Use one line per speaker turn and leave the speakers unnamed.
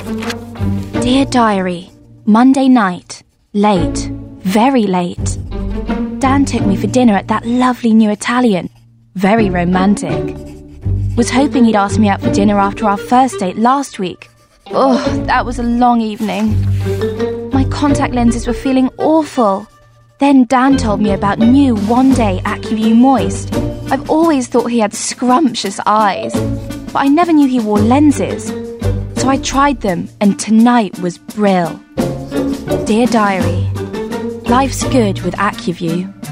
Dear Diary, Monday night, late, very late. Dan took me for dinner at that lovely new Italian, very romantic. Was hoping he'd ask me out for dinner after our first date last week. Oh, that was a long evening. My contact lenses were feeling awful. Then Dan told me about new one-day AccuView Moist. I've always thought he had scrumptious eyes, but I never knew he wore lenses. So I tried them, and tonight was brill. Dear Diary, life's good with AccuView.